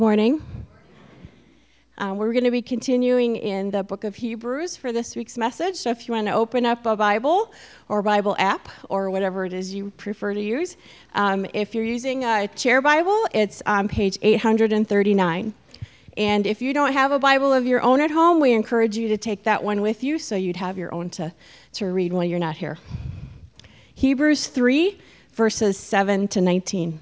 Morning. We're going to be continuing in the book of Hebrews for this week's message. So if you want to open up a Bible or Bible app or whatever it is you prefer to use, if you're using a chair Bible, it's on page 839. And if you don't have a Bible of your own at home, we encourage you to take that one with you so you'd have your own to read while you're not here. Hebrews 3, verses 7 to 19.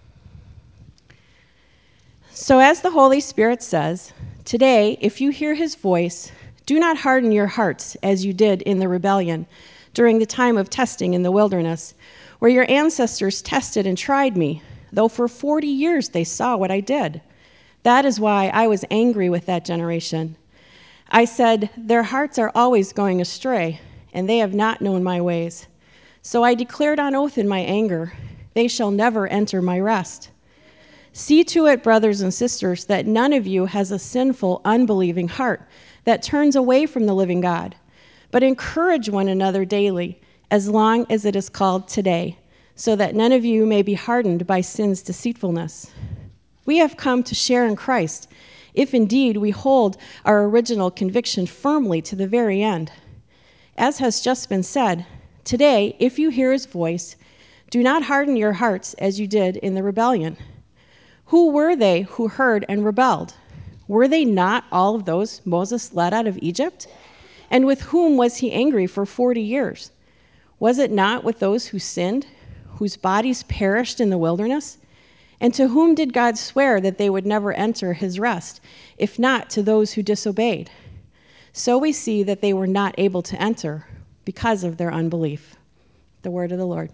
So as the Holy Spirit says, today, if you hear his voice, do not harden your hearts as you did in the rebellion during the time of testing in the wilderness, where your ancestors tested and tried me, though for 40 years they saw what I did. That is why I was angry with that generation. I said, their hearts are always going astray, and they have not known my ways. So I declared on oath in my anger, they shall never enter my rest. See to it, brothers and sisters, that none of you has a sinful, unbelieving heart that turns away from the living God, but encourage one another daily, as long as it is called today, so that none of you may be hardened by sin's deceitfulness. We have come to share in Christ, if indeed we hold our original conviction firmly to the very end. As has just been said, today, if you hear his voice, do not harden your hearts as you did in the rebellion. Who were they who heard and rebelled? Were they not all of those Moses led out of Egypt? And with whom was he angry for 40 years? Was it not with those who sinned, whose bodies perished in the wilderness? And to whom did God swear that they would never enter his rest, if not to those who disobeyed? So we see that they were not able to enter because of their unbelief. The word of the Lord.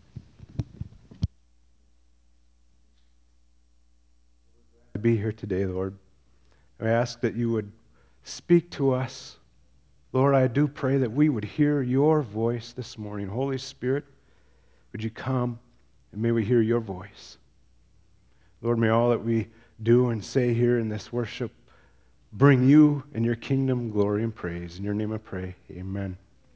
To be here today, Lord. I ask that you would speak to us. Lord, I do pray that we would hear your voice this morning. Holy Spirit, would you come and may we hear your voice. Lord, may all that we do and say here in this worship bring you and your kingdom glory and praise. In your name I pray, amen.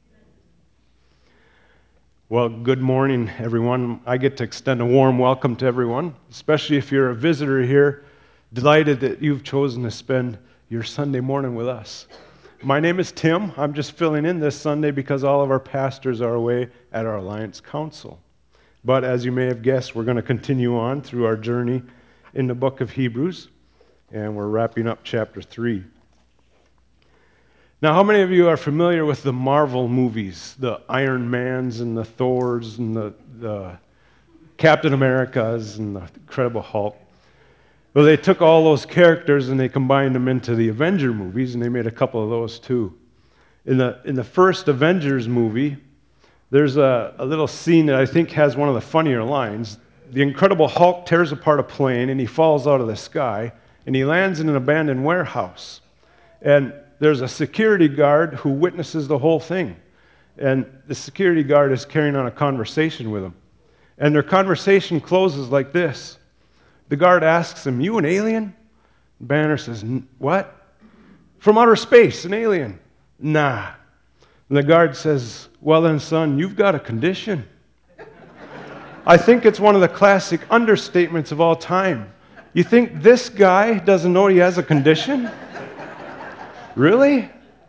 Well, good morning, everyone. I get to extend a warm welcome to everyone, especially if you're a visitor here. Delighted that you've chosen to spend your Sunday morning with us. My name is Tim. I'm just filling in this Sunday because all of our pastors are away at our Alliance Council. But as you may have guessed, we're going to continue on through our journey in the book of Hebrews, and we're wrapping up chapter 3. Now, how many of you are familiar with the Marvel movies, the Iron Mans and the Thors and the Captain Americas and the Incredible Hulk? Well, they took all those characters and they combined them into the Avenger movies, and they made a couple of those too. In the first Avengers movie, there's a little scene that I think has one of the funnier lines. The Incredible Hulk tears apart a plane, and he falls out of the sky, and he lands in an abandoned warehouse. And there's a security guard who witnesses the whole thing. And the security guard is carrying on a conversation with him. And their conversation closes like this. The guard asks him, "You an alien?" Banner says, "What?" "From outer space, an alien." "Nah." And the guard says, "Well then, son, you've got a condition." I think it's one of the classic understatements of all time. You think this guy doesn't know he has a condition? Really?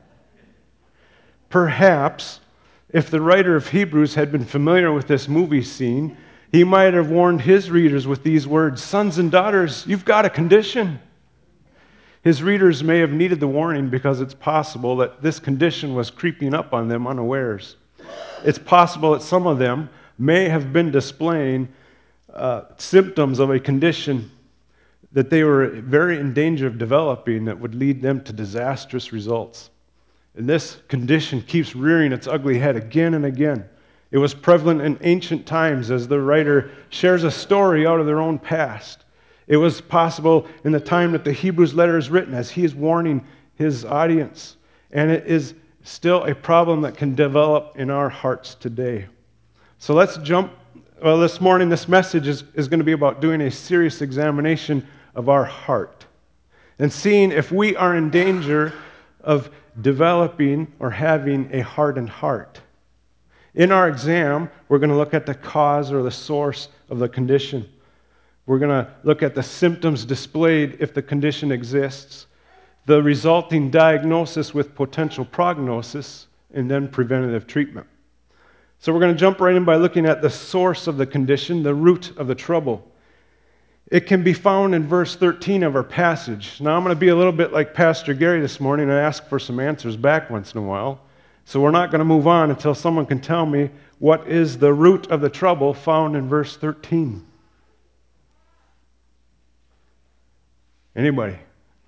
Perhaps, if the writer of Hebrews had been familiar with this movie scene, he might have warned his readers with these words, "Sons and daughters, you've got a condition." His readers may have needed the warning because it's possible that this condition was creeping up on them unawares. It's possible that some of them may have been displaying symptoms of a condition that they were very in danger of developing that would lead them to disastrous results. And this condition keeps rearing its ugly head again and again. It was prevalent in ancient times as the writer shares a story out of their own past. It was possible in the time that the Hebrews letter is written as he is warning his audience. And it is still a problem that can develop in our hearts today. So let's jump. Well, this morning, this message is going to be about doing a serious examination of our heart and seeing if we are in danger of developing or having a hardened heart. In our exam, we're going to look at the cause or the source of the condition. We're going to look at the symptoms displayed if the condition exists, the resulting diagnosis with potential prognosis, and then preventative treatment. So we're going to jump right in by looking at the source of the condition, the root of the trouble. It can be found in verse 13 of our passage. Now I'm going to be a little bit like Pastor Gary this morning and ask for some answers back once in a while. So we're not going to move on until someone can tell me what is the root of the trouble found in verse 13. Anybody?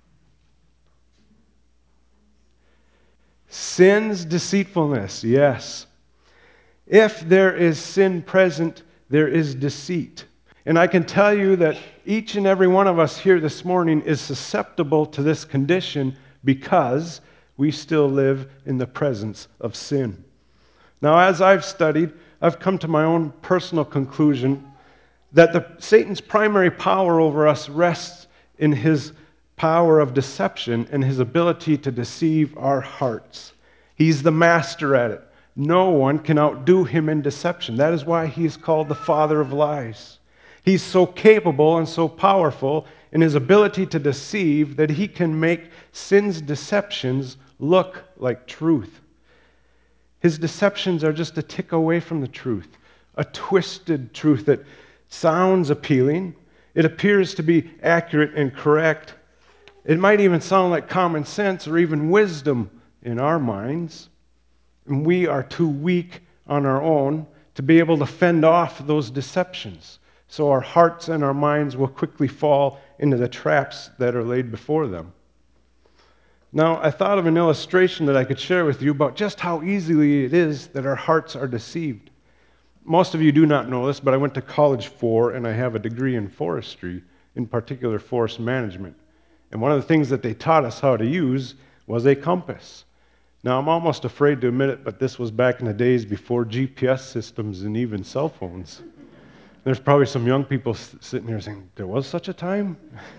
Sin's deceitfulness, yes. If there is sin present, there is deceit. And I can tell you that each and every one of us here this morning is susceptible to this condition because we still live in the presence of sin. Now, as I've studied, I've come to my own personal conclusion that Satan's primary power over us rests in his power of deception and his ability to deceive our hearts. He's the master at it. No one can outdo him in deception. That is why he is called the father of lies. He's so capable and so powerful in his ability to deceive that he can make sin's deceptions look like truth. His deceptions are just a tick away from the truth, a twisted truth that sounds appealing. It appears to be accurate and correct. It might even sound like common sense or even wisdom in our minds. And we are too weak on our own to be able to fend off those deceptions. So our hearts and our minds will quickly fall into the traps that are laid before them. Now, I thought of an illustration that I could share with you about just how easily it is that our hearts are deceived. Most of you do not know this, but I went to college for, and I have a degree in forestry, in particular forest management. And one of the things that they taught us how to use was a compass. Now, I'm almost afraid to admit it, but this was back in the days before GPS systems and even cell phones. There's probably some young people sitting here saying, there was such a time?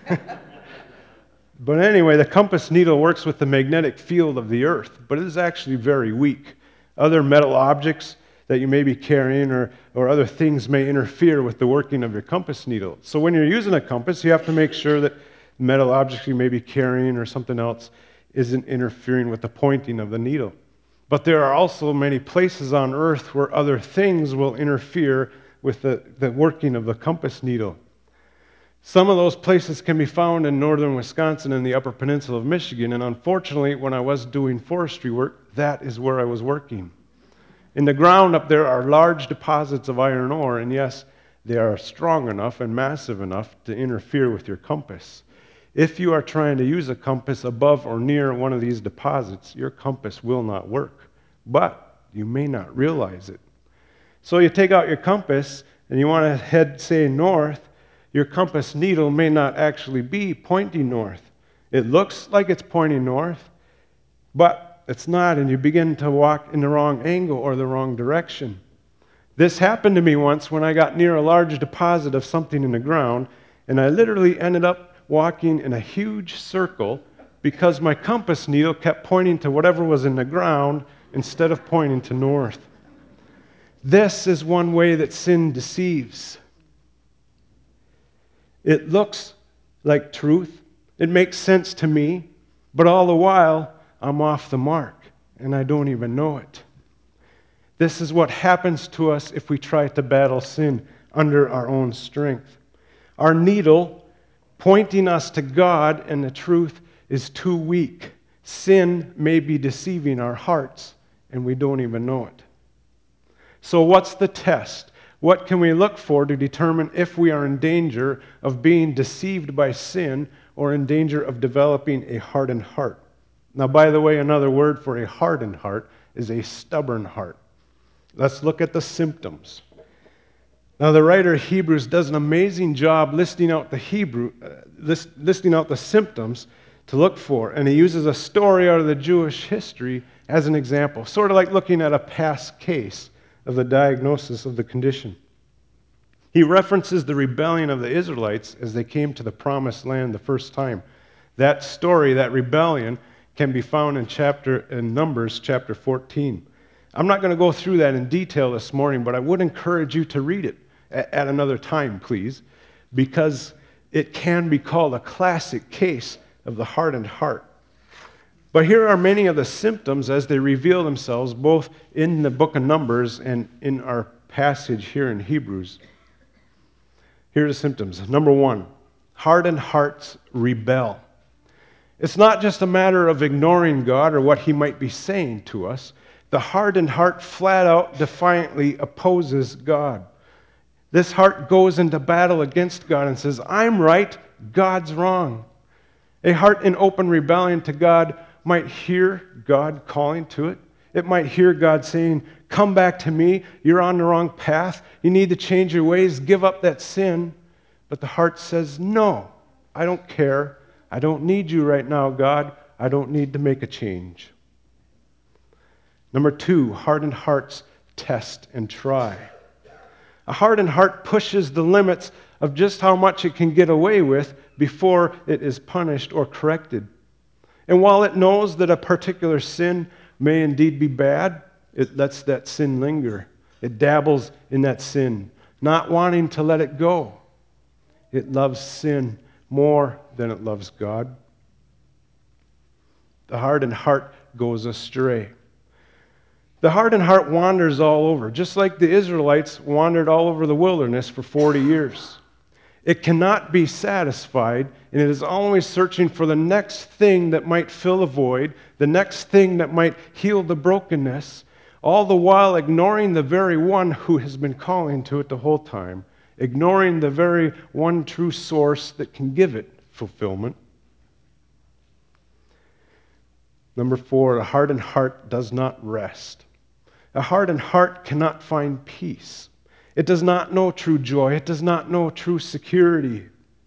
But anyway, the compass needle works with the magnetic field of the earth, but it is actually very weak. Other metal objects that you may be carrying or other things may interfere with the working of your compass needle. So when you're using a compass, you have to make sure that metal objects you may be carrying or something else isn't interfering with the pointing of the needle. But there are also many places on earth where other things will interfere with the working of the compass needle. Some of those places can be found in northern Wisconsin and the Upper Peninsula of Michigan, and unfortunately, when I was doing forestry work, that is where I was working. In the ground up there are large deposits of iron ore, and yes, they are strong enough and massive enough to interfere with your compass. If you are trying to use a compass above or near one of these deposits, your compass will not work, but you may not realize it. So you take out your compass and you want to head, say, north. Your compass needle may not actually be pointing north. It looks like it's pointing north, but it's not, and you begin to walk in the wrong angle or the wrong direction. This happened to me once when I got near a large deposit of something in the ground, and I literally ended up walking in a huge circle because my compass needle kept pointing to whatever was in the ground instead of pointing to north. This is one way that sin deceives. It looks like truth. It makes sense to me, but all the while, I'm off the mark, and I don't even know it. This is what happens to us if we try to battle sin under our own strength. Our needle pointing us to God and the truth is too weak. Sin may be deceiving our hearts, and we don't even know it. So what's the test? What can we look for to determine if we are in danger of being deceived by sin or in danger of developing a hardened heart? Now, by the way, another word for a hardened heart is a stubborn heart. Let's look at the symptoms. Now, the writer of Hebrews does an amazing job listing out the symptoms to look for, and he uses a story out of the Jewish history as an example, sort of like looking at a past case of the diagnosis of the condition. He references the rebellion of the Israelites as they came to the promised land the first time. That story, that rebellion, can be found in Numbers chapter 14. I'm not going to go through that in detail this morning, but I would encourage you to read it at another time, please. because it can be called a classic case of the hardened heart. But here are many of the symptoms as they reveal themselves both in the book of Numbers and in our passage here in Hebrews. Here are the symptoms. Number one, hardened hearts rebel. It's not just a matter of ignoring God or what He might be saying to us. The hardened heart flat out, defiantly opposes God. This heart goes into battle against God and says, I'm right, God's wrong. A heart in open rebellion to God might hear God calling to it. It might hear God saying, come back to me, you're on the wrong path, you need to change your ways, give up that sin. But the heart says, no, I don't care. I don't need you right now, God. I don't need to make a change. Number two, hardened hearts test and try. A hardened heart pushes the limits of just how much it can get away with before it is punished or corrected. And while it knows that a particular sin may indeed be bad, it lets that sin linger. It dabbles in that sin, not wanting to let it go. It loves sin more than it loves God. The hardened heart goes astray. The hardened heart wanders all over, just like the Israelites wandered all over the wilderness for 40 years. It cannot be satisfied, and it is always searching for the next thing that might fill a void, the next thing that might heal the brokenness, all the while ignoring the very one who has been calling to it the whole time, ignoring the very one true source that can give it fulfillment. Number four, a hardened heart does not rest. A hardened heart cannot find peace. It does not know true joy. It does not know true security.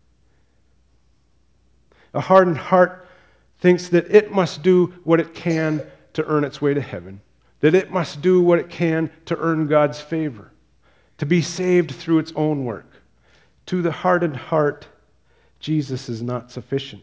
A hardened heart thinks that it must do what it can to earn its way to heaven, that it must do what it can to earn God's favor, to be saved through its own work. To the hardened heart, Jesus is not sufficient.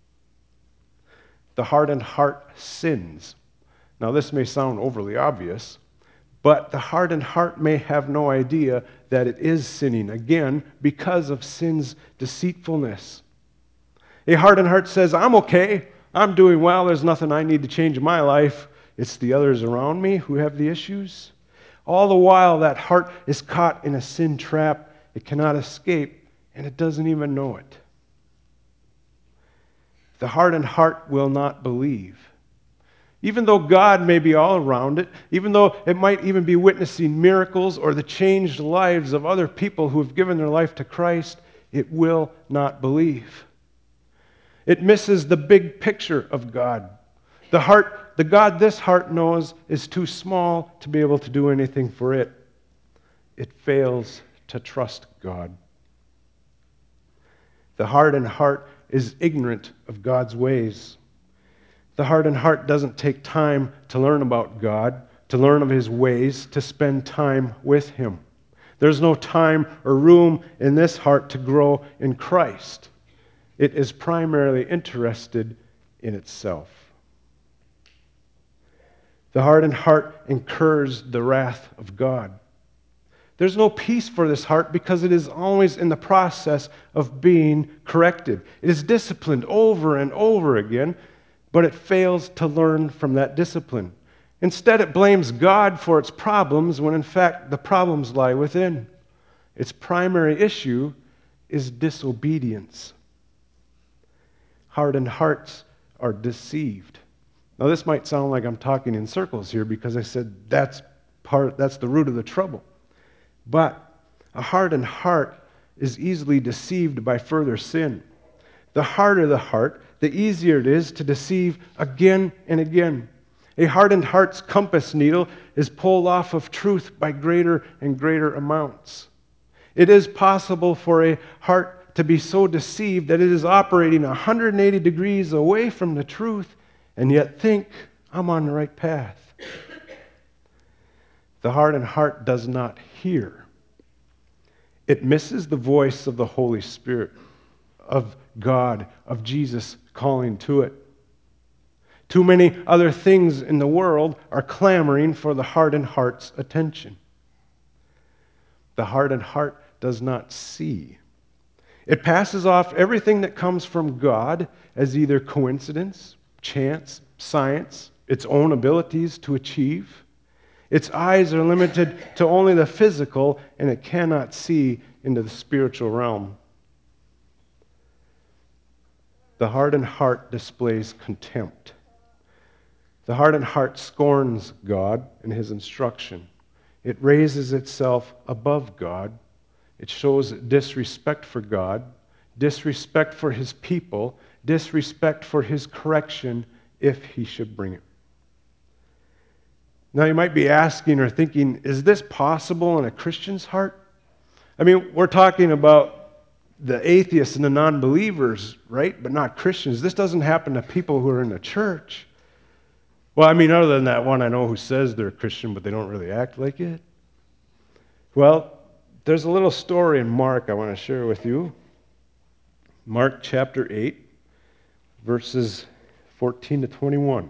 The hardened heart sins. Now, this may sound overly obvious, but the hardened heart may have no idea that it is sinning, again, because of sin's deceitfulness. A hardened heart says, I'm okay, I'm doing well, there's nothing I need to change in my life. It's the others around me who have the issues. All the while, that heart is caught in a sin trap. It cannot escape, and it doesn't even know it. The hardened heart will not believe. Even though God may be all around it, even though it might even be witnessing miracles or the changed lives of other people who have given their life to Christ, it will not believe. It misses the big picture of God. The God this heart knows is too small to be able to do anything for it. It fails to trust God. The hardened heart is ignorant of God's ways. The hardened heart doesn't take time to learn about God, to learn of His ways, to spend time with Him. There's no time or room in this heart to grow in Christ. It is primarily interested in itself. The hardened heart incurs the wrath of God. There's no peace for this heart because it is always in the process of being corrected. It is disciplined over and over again, but it fails to learn from that discipline. Instead, it blames God for its problems when in fact the problems lie within. Its primary issue is disobedience. Hardened hearts are deceived. Now, this might sound like I'm talking in circles here because I said that's the root of the trouble. But a hardened heart is easily deceived by further sin. The harder the heart, the easier it is to deceive again and again. A hardened heart's compass needle is pulled off of truth by greater and greater amounts. It is possible for a heart to be so deceived that it is operating 180 degrees away from the truth and yet think, I'm on the right path. The hardened heart does not hear. It misses the voice of the Holy Spirit, of God, of Jesus calling to it. Too many other things in the world are clamoring for the hardened heart's attention. The hardened heart does not see. It passes off everything that comes from God as either coincidence, chance, science, its own abilities to achieve. Its eyes are limited to only the physical, and it cannot see into the spiritual realm. The hardened heart displays contempt. The hardened heart scorns God and his instruction. It raises itself above God. It shows disrespect for God, disrespect for his people, disrespect for his correction if he should bring it. Now you might be asking or thinking, is this possible in a Christian's heart? I mean, we're talking about the atheists and the non-believers, right? But not Christians. This doesn't happen to people who are in the church. Well, I mean, other than that one I know who says they're a Christian, but they don't really act like it. Well, there's a little story in Mark I want to share with you. Mark chapter 8, verses 14 to 21.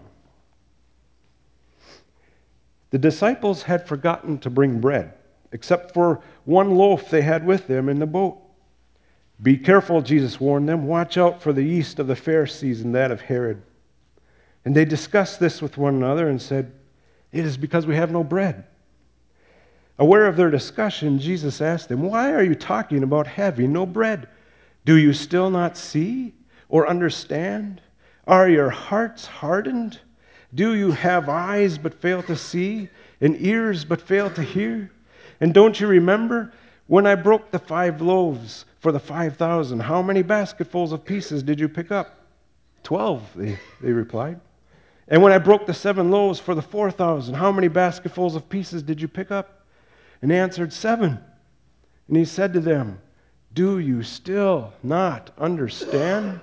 The disciples had forgotten to bring bread, except for one loaf they had with them in the boat. Be careful, Jesus warned them. Watch out for the yeast of the Pharisees and that of Herod. And they discussed this with one another and said, it is because we have no bread. Aware of their discussion, Jesus asked them, why are you talking about having no bread? Do you still not see or understand? Are your hearts hardened? Do you have eyes but fail to see and ears but fail to hear? And don't you remember when I broke the 5 loaves for the 5,000, how many basketfuls of pieces did you pick up? 12, they replied. And when I broke the 7 loaves for the 4,000, how many basketfuls of pieces did you pick up? And they answered, 7. And he said to them, do you still not understand?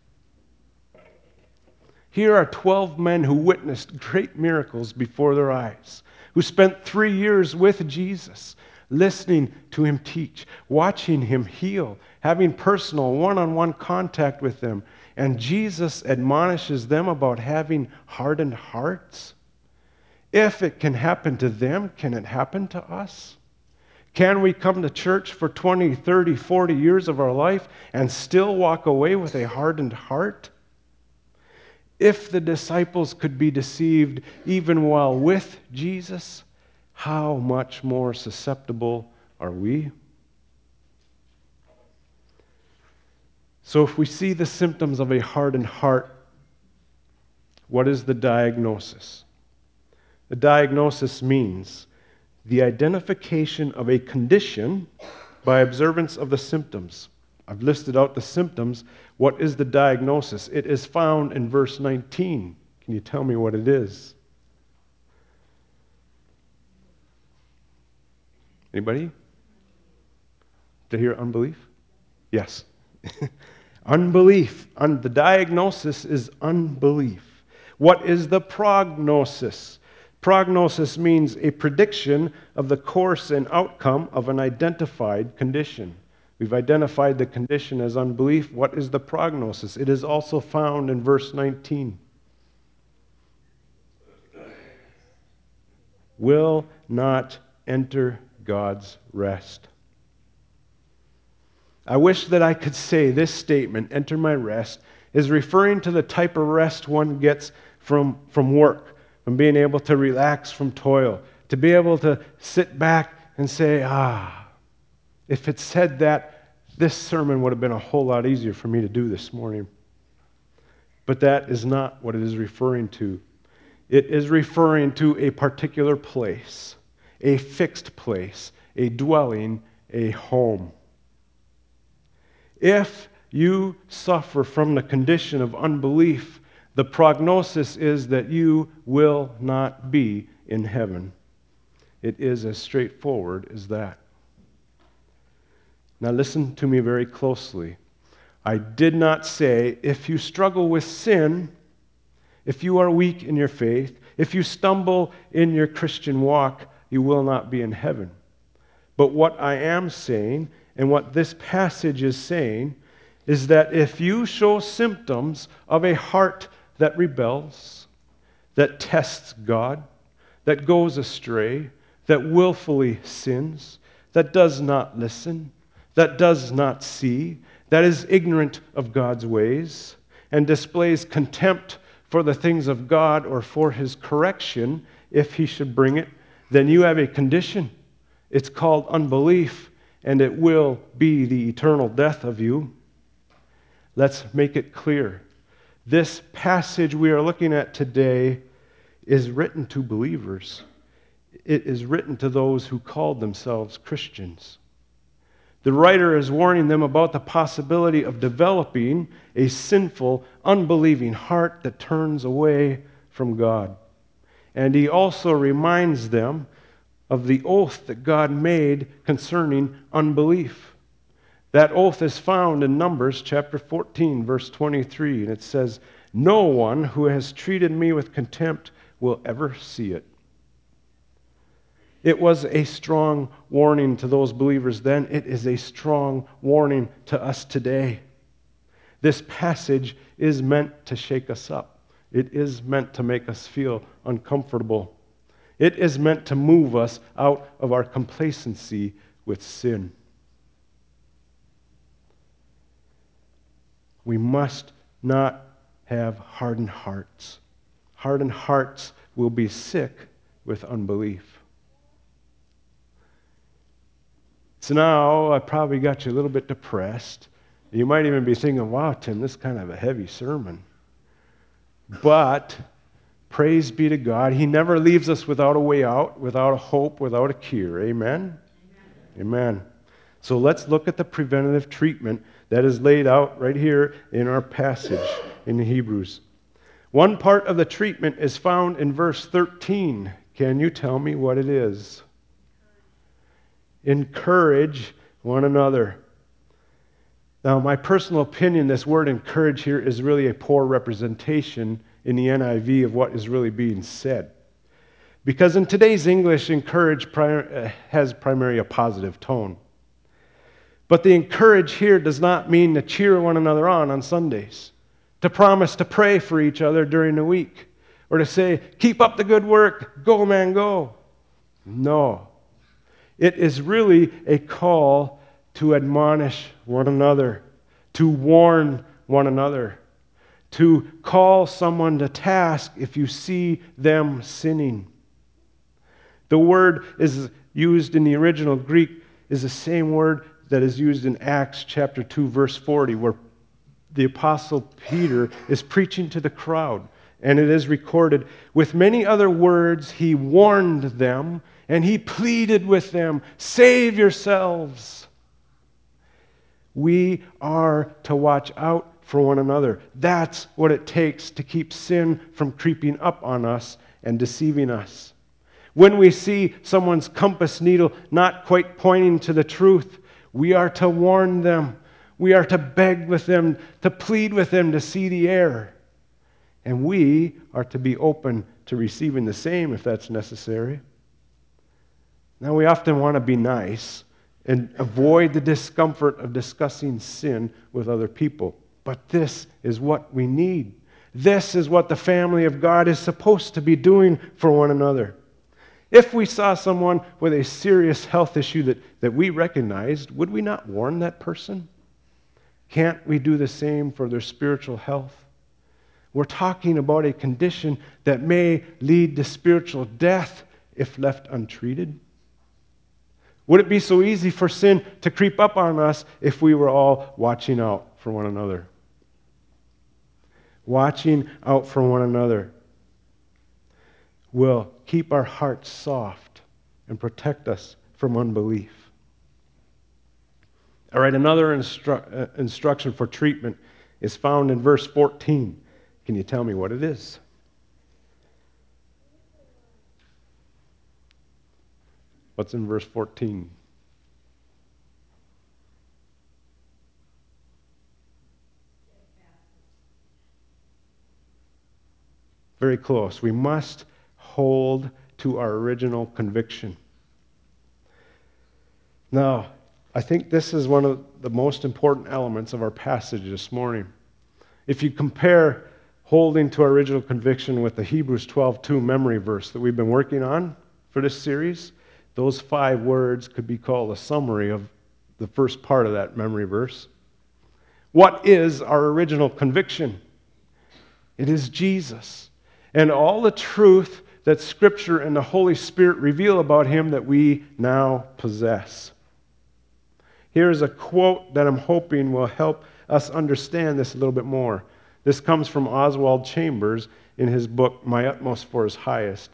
Here are 12 men who witnessed great miracles before their eyes, who spent 3 years with Jesus, listening to him teach, watching him heal, having personal one-on-one contact with them. And Jesus admonishes them about having hardened hearts. If it can happen to them, can it happen to us? Can we come to church for 20, 30, 40 years of our life and still walk away with a hardened heart? If the disciples could be deceived even while with Jesus, how much more susceptible are we? So if we see the symptoms of a hardened heart, what is the diagnosis? The diagnosis means the identification of a condition by observance of the symptoms. I've listed out the symptoms. What is the diagnosis? It is found in verse 19. Can you tell me what it is? Anybody? To hear unbelief? Yes. Unbelief. The diagnosis is unbelief. What is the prognosis? Prognosis means a prediction of the course and outcome of an identified condition. We've identified the condition as unbelief. What is the prognosis? It is also found in verse 19. Will not enter God's rest. I wish that I could say this statement, enter my rest, is referring to the type of rest one gets from work, from being able to relax from toil, to be able to sit back and say, if it said that, this sermon would have been a whole lot easier for me to do this morning. But that is not what it is referring to. It is referring to a particular place, a fixed place, a dwelling, a home. If you suffer from the condition of unbelief, the prognosis is that you will not be in heaven. It is as straightforward as that. Now listen to me very closely. I did not say if you struggle with sin, if you are weak in your faith, if you stumble in your Christian walk, you will not be in heaven. But what I am saying, and what this passage is saying, is that if you show symptoms of a heart that rebels, that tests God, that goes astray, that willfully sins, that does not listen, that does not see, that is ignorant of God's ways and displays contempt for the things of God or for his correction, if he should bring it, then you have a condition. It's called unbelief, and it will be the eternal death of you. Let's make it clear. This passage we are looking at today is written to believers. It is written to those who called themselves Christians. The writer is warning them about the possibility of developing a sinful, unbelieving heart that turns away from God. And he also reminds them of the oath that God made concerning unbelief. That oath is found in Numbers chapter 14, verse 23, and it says, "No one who has treated me with contempt will ever see it." It was a strong warning to those believers then. It is a strong warning to us today. This passage is meant to shake us up. It is meant to make us feel uncomfortable. It is meant to move us out of our complacency with sin. We must not have hardened hearts. Hardened hearts will be sick with unbelief. So now I probably got you a little bit depressed. You might even be thinking, wow, Tim, this is kind of a heavy sermon. But praise be to God, he never leaves us without a way out, without a hope, without a cure. Amen? Amen. So let's look at the preventative treatment that is laid out right here in our passage in Hebrews. One part of the treatment is found in verse 13. Can you tell me what it is? Encourage one another. Now, my personal opinion, this word encourage here is really a poor representation in the NIV of what is really being said. Because in today's English, encourage has primarily a positive tone. But the encourage here does not mean to cheer one another on Sundays, to promise to pray for each other during the week, or to say, keep up the good work, go man, go. No. It is really a call to admonish one another, to warn one another, to call someone to task if you see them sinning. The word is used in the original Greek is the same word that is used in Acts chapter 2, verse 40, where the apostle Peter is preaching to the crowd. And it is recorded, with many other words he warned them, and he pleaded with them, save yourselves. We are to watch out for one another. That's what it takes to keep sin from creeping up on us and deceiving us. When we see someone's compass needle not quite pointing to the truth, we are to warn them. We are to beg with them, to plead with them to see the error. And we are to be open to receiving the same if that's necessary. Now, we often want to be nice and avoid the discomfort of discussing sin with other people. But this is what we need. This is what the family of God is supposed to be doing for one another. If we saw someone with a serious health issue that we recognized, would we not warn that person? Can't we do the same for their spiritual health? We're talking about a condition that may lead to spiritual death if left untreated. Would it be so easy for sin to creep up on us if we were all watching out for one another? Watching out for one another will keep our hearts soft and protect us from unbelief. All right, another instruction for treatment is found in verse 14. Can you tell me what it is? What's in verse 14? Very close. We must hold to our original conviction. Now, I think this is one of the most important elements of our passage this morning. If you compare holding to our original conviction with the Hebrews 12:2 memory verse that we've been working on for this series, those 5 words could be called a summary of the first part of that memory verse. What is our original conviction? It is Jesus and all the truth that Scripture and the Holy Spirit reveal about him that we now possess. Here's a quote that I'm hoping will help us understand this a little bit more. This comes from Oswald Chambers in his book, My Utmost for His Highest.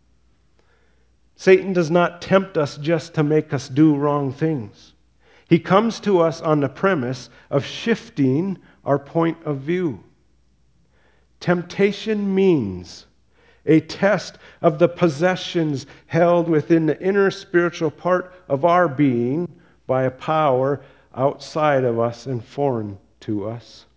Satan does not tempt us just to make us do wrong things. He comes to us on the premise of shifting our point of view. Temptation means a test of the possessions held within the inner spiritual part of our being by a power outside of us and foreign to us.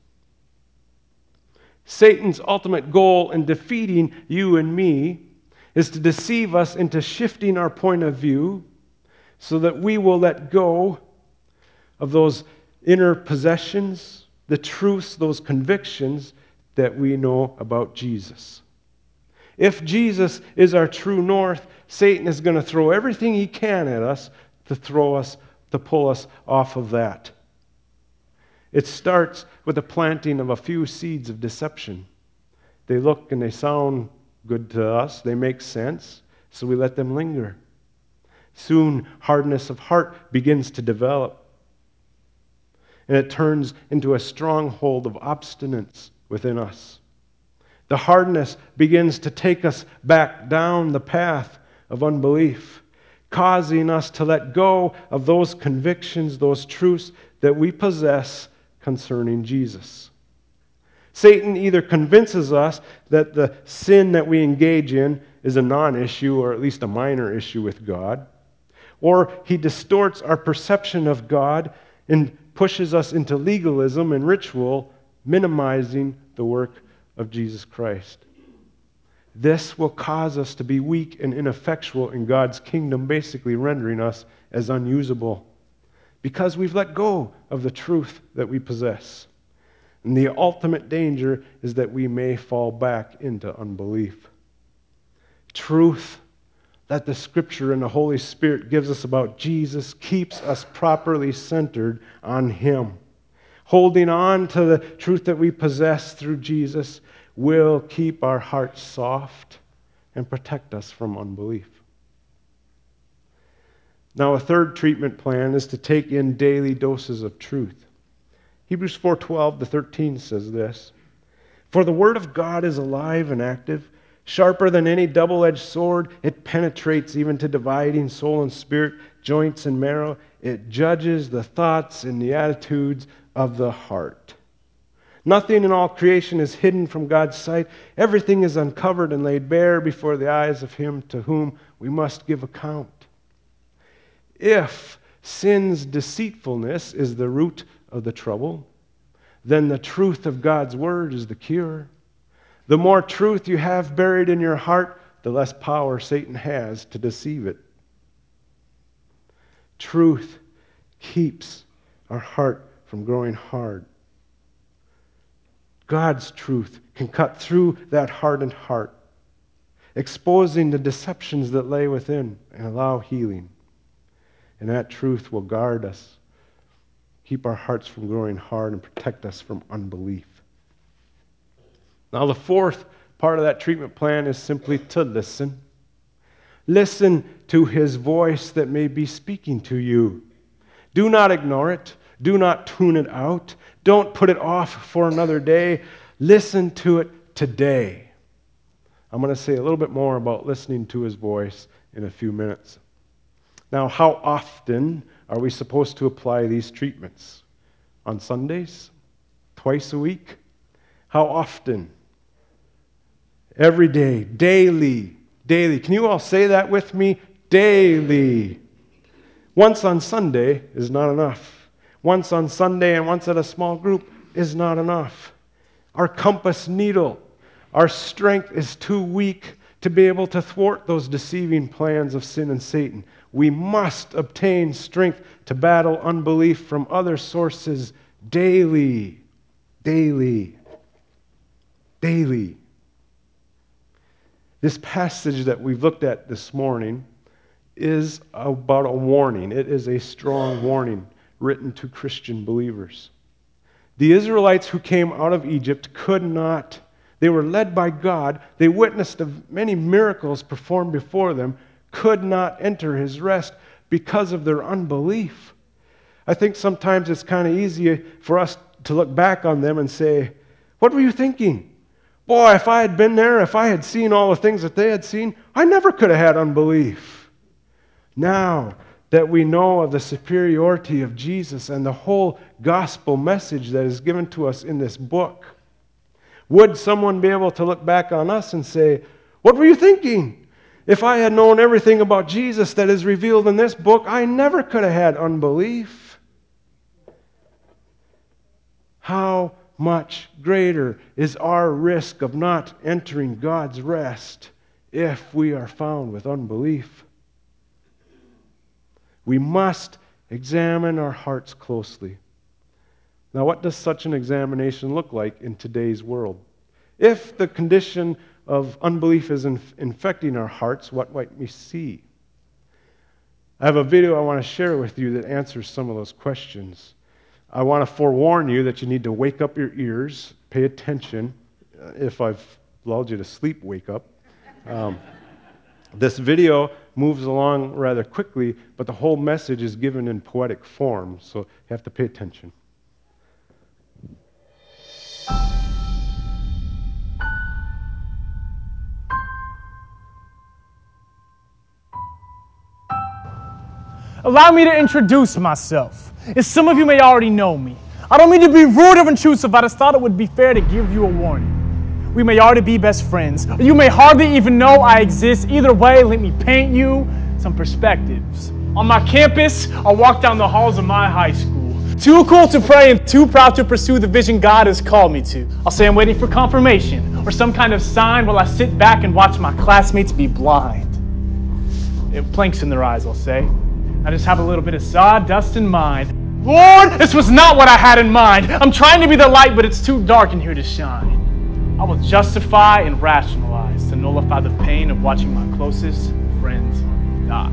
Satan's ultimate goal in defeating you and me is to deceive us into shifting our point of view so that we will let go of those inner possessions, the truths, those convictions that we know about Jesus. If Jesus is our true north, Satan is going to throw everything he can at us to pull us off of that. It starts with the planting of a few seeds of deception. They look and they sound good to us, they make sense, so we let them linger. Soon, hardness of heart begins to develop, and it turns into a stronghold of obstinance within us. The hardness begins to take us back down the path of unbelief, causing us to let go of those convictions, those truths that we possess concerning Jesus. Satan either convinces us that the sin that we engage in is a non-issue or at least a minor issue with God, or he distorts our perception of God and pushes us into legalism and ritual, minimizing the work of Jesus Christ. This will cause us to be weak and ineffectual in God's kingdom, basically rendering us as unusable because we've let go of the truth that we possess. And the ultimate danger is that we may fall back into unbelief. Truth that the Scripture and the Holy Spirit gives us about Jesus keeps us properly centered on Him. Holding on to the truth that we possess through Jesus will keep our hearts soft and protect us from unbelief. Now, a third treatment plan is to take in daily doses of truth. Hebrews 4:12-13 says this, "For the word of God is alive and active, sharper than any double-edged sword. It penetrates even to dividing soul and spirit, joints and marrow. It judges the thoughts and the attitudes of the heart. Nothing in all creation is hidden from God's sight. Everything is uncovered and laid bare before the eyes of Him to whom we must give account." If sin's deceitfulness is the root of the trouble, then the truth of God's word is the cure. The more truth you have buried in your heart, the less power Satan has to deceive it. Truth keeps our heart from growing hard. God's truth can cut through that hardened heart, exposing the deceptions that lay within and allow healing. And that truth will guard us, keep our hearts from growing hard, and protect us from unbelief. Now, the fourth part of that treatment plan is simply to listen. Listen to His voice that may be speaking to you. Do not ignore it. Do not tune it out. Don't put it off for another day. Listen to it today. I'm going to say a little bit more about listening to His voice in a few minutes. Now, how often are we supposed to apply these treatments? On Sundays? Twice a week? How often? Every day, daily, daily. Can you all say that with me? Daily. Once on Sunday is not enough. Once on Sunday and once at a small group is not enough. Our compass needle, our strength is too weak to be able to thwart those deceiving plans of sin and Satan. We must obtain strength to battle unbelief from other sources daily, daily, daily. This passage that we've looked at this morning is about a warning. It is a strong warning written to Christian believers. The Israelites who came out of Egypt could not. They were led by God. They witnessed of many miracles performed before them, could not enter his rest because of their unbelief. I think sometimes it's kind of easy for us to look back on them and say, what were you thinking? Boy, if I had been there, if I had seen all the things that they had seen, I never could have had unbelief. Now that we know of the superiority of Jesus and the whole gospel message that is given to us in this book, would someone be able to look back on us and say, what were you thinking? If I had known everything about Jesus that is revealed in this book, I never could have had unbelief. How much greater is our risk of not entering God's rest if we are found with unbelief? We must examine our hearts closely. Now, what does such an examination look like in today's world? If the condition of unbelief is infecting our hearts, what might we see? I have a video I want to share with you that answers some of those questions. I want to forewarn you that you need to wake up your ears, pay attention. If I've lulled you to sleep, wake up. This video moves along rather quickly, but the whole message is given in poetic form, so you have to pay attention. Allow me to introduce myself, as some of you may already know me. I don't mean to be rude or intrusive, I just thought it would be fair to give you a warning. We may already be best friends, or you may hardly even know I exist. Either way, let me paint you some perspectives. On my campus, I walk down the halls of my high school. Too cool to pray and too proud to pursue the vision God has called me to. I'll say I'm waiting for confirmation or some kind of sign while I sit back and watch my classmates be blind. It blinks in their eyes, I'll say. I just have a little bit of sawdust in mind. Lord, this was not what I had in mind. I'm trying to be the light, but it's too dark in here to shine. I will justify and rationalize to nullify the pain of watching my closest friends die.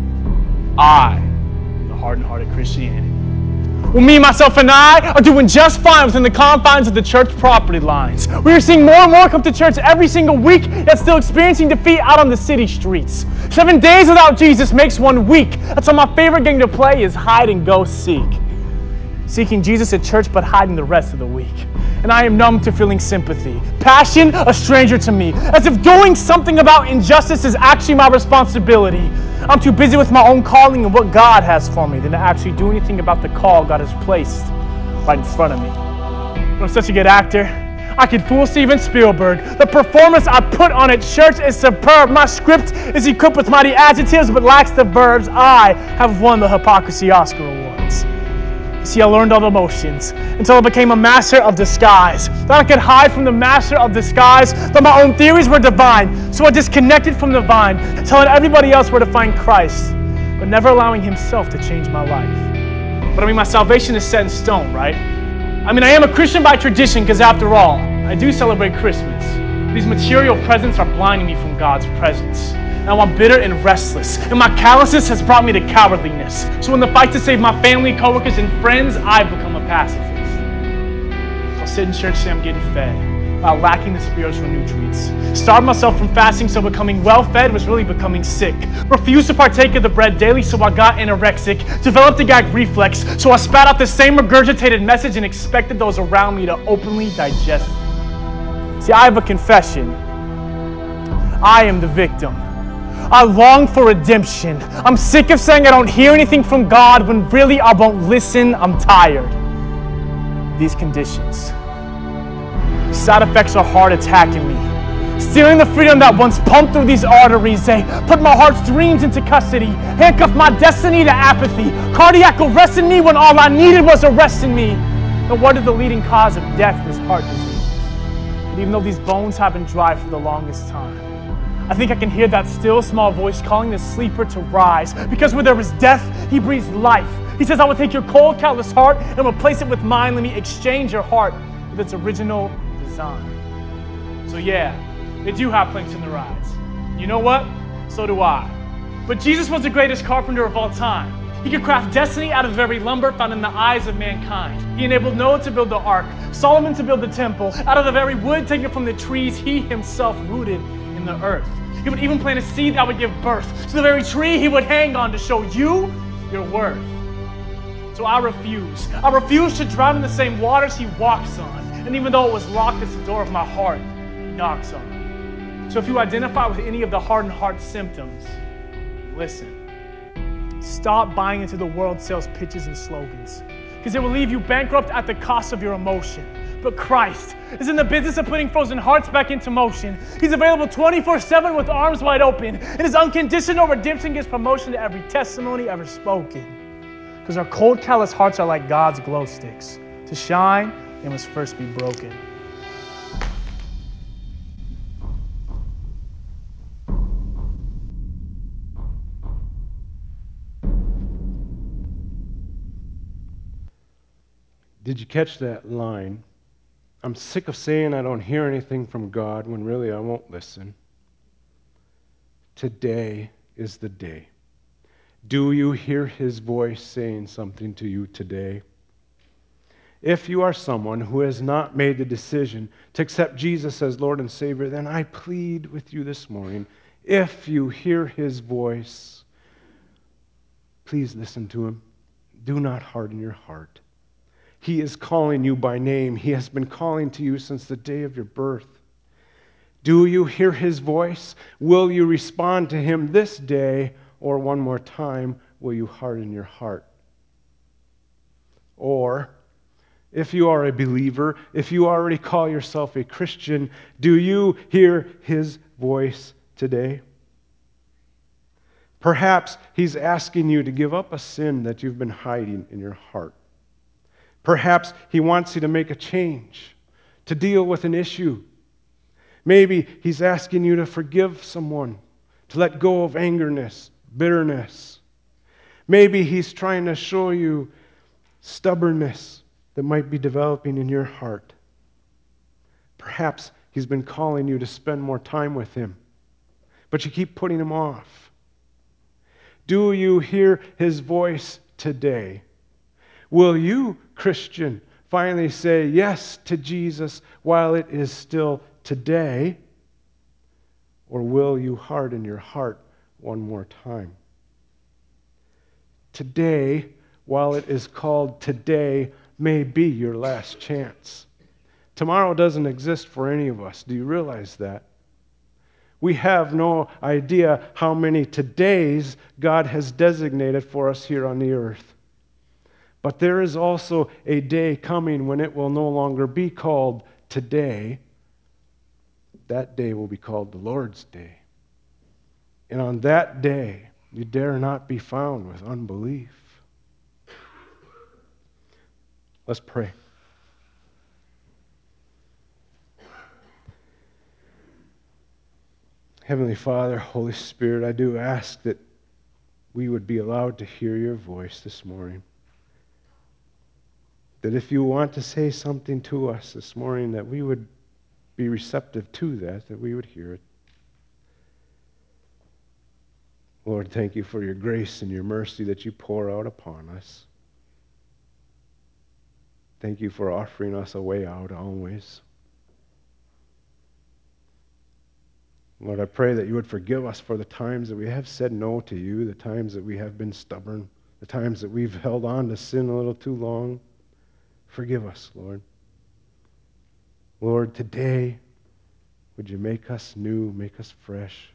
I, the hardened-hearted Christianity. Well, me, myself, and I are doing just fine within the confines of the church property lines. We are seeing more and more come to church every single week, yet still experiencing defeat out on the city streets. 7 days without Jesus makes 1 week. That's why my favorite game to play is hide and go seek. Seeking Jesus at church, but hiding the rest of the week. And I am numb to feeling sympathy. Passion, a stranger to me. As if doing something about injustice is actually my responsibility. I'm too busy with my own calling and what God has for me than to actually do anything about the call God has placed right in front of me. But I'm such a good actor. I could fool Steven Spielberg. The performance I put on at church is superb. My script is equipped with mighty adjectives but lacks the verbs. I have won the Hypocrisy Oscar Awards. See, I learned all the motions until I became a master of disguise. That I could hide from the master of disguise, that my own theories were divine. So I disconnected from the vine, telling everybody else where to find Christ, but never allowing himself to change my life. But I mean, my salvation is set in stone, right? I mean, I am a Christian by tradition, because after all, I do celebrate Christmas. These material presents are blinding me from God's presence. Now I'm bitter and restless, and my callousness has brought me to cowardliness. So in the fight to save my family, coworkers, and friends, I've become a pacifist. I'll sit in church and say I'm getting fed, while lacking the spiritual nutrients. Starved myself from fasting, so becoming well-fed was really becoming sick. Refused to partake of the bread daily, so I got anorexic. Developed a gag reflex, so I spat out the same regurgitated message and expected those around me to openly digest it. See, I have a confession. I am the victim. I long for redemption. I'm sick of saying I don't hear anything from God when really I won't listen. I'm tired. These conditions. Side effects are hard attacking me. Stealing the freedom that once pumped through these arteries. They put my heart's dreams into custody. Handcuffed my destiny to apathy. Cardiac arresting me when all I needed was arresting me. And what is the leading cause of death is heart disease. But even though these bones have been dry for the longest time, I think I can hear that still small voice calling the sleeper to rise. Because where there is death, he breathes life. He says, I will take your cold, callous heart and replace it with mine. Let me exchange your heart with its original design. So yeah, they do have planks in their eyes. You know what? So do I. But Jesus was the greatest carpenter of all time. He could craft destiny out of the very lumber found in the eyes of mankind. He enabled Noah to build the ark, Solomon to build the temple, out of the very wood taken from the trees he himself rooted in the earth. He would even plant a seed that would give birth to the very tree he would hang on to show you your worth. So I refuse. I refuse to drown in the same waters he walks on. And even though it was locked, it's the door of my heart he knocks on. So if you identify with any of the hardened heart symptoms, listen. Stop buying into the world sales pitches and slogans, because it will leave you bankrupt at the cost of your emotion. But Christ is in the business of putting frozen hearts back into motion. He's available 24/7 with arms wide open, and his unconditional redemption gives promotion to every testimony ever spoken. Because our cold, callous hearts are like God's glow sticks. To shine, they must first be broken. Did you catch that line? I'm sick of saying I don't hear anything from God when really I won't listen. Today is the day. Do you hear his voice saying something to you today? If you are someone who has not made the decision to accept Jesus as Lord and Savior, then I plead with you this morning, if you hear his voice, please listen to him. Do not harden your heart. He is calling you by name. He has been calling to you since the day of your birth. Do you hear his voice? Will you respond to him this day, or one more time, will you harden your heart? Or, if you are a believer, if you already call yourself a Christian, do you hear his voice today? Perhaps he's asking you to give up a sin that you've been hiding in your heart. Perhaps he wants you to make a change, to deal with an issue. Maybe he's asking you to forgive someone, to let go of angerness, bitterness. Maybe he's trying to show you stubbornness that might be developing in your heart. Perhaps he's been calling you to spend more time with him, but you keep putting him off. Do you hear his voice today? Will you, Christian, finally say yes to Jesus while it is still today? Or will you harden your heart one more time? Today, while it is called today, may be your last chance. Tomorrow doesn't exist for any of us. Do you realize that? We have no idea how many todays God has designated for us here on the earth. But there is also a day coming when it will no longer be called today. That day will be called the Lord's Day. And on that day, you dare not be found with unbelief. Let's pray. Heavenly Father, Holy Spirit, I do ask that we would be allowed to hear your voice this morning. That if you want to say something to us this morning, that we would be receptive to that we would hear it. Lord, thank you for your grace and your mercy that you pour out upon us. Thank you for offering us a way out always. Lord, I pray that you would forgive us for the times that we have said no to you, the times that we have been stubborn, the times that we've held on to sin a little too long. Forgive us, Lord. Lord, today, would you make us new, make us fresh?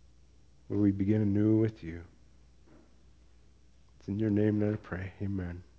Would we begin anew with you? It's in your name that I pray. Amen.